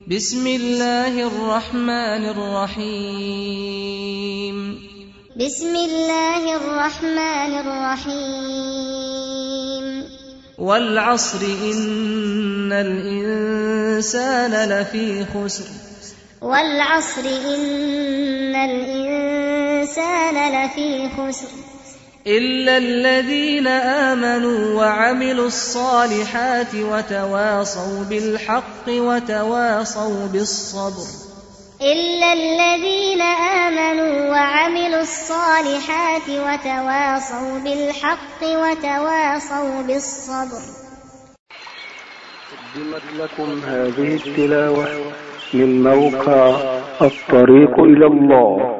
بسم الله الرحمن الرحيم بسم الله الرحمن الرحيم والعصر إن الإنسان لفي خسر والعصر إن الإنسان لفي خسر إلا الذين آمنوا وعملوا الصالحات وتواصوا بالحق وتواصوا بالصبر إلا الذين آمنوا وعملوا الصالحات وتواصوا بالحق وتواصوا بالصبر. قدمت لكم هذه التلاوة من موقع الطريق إلى الله.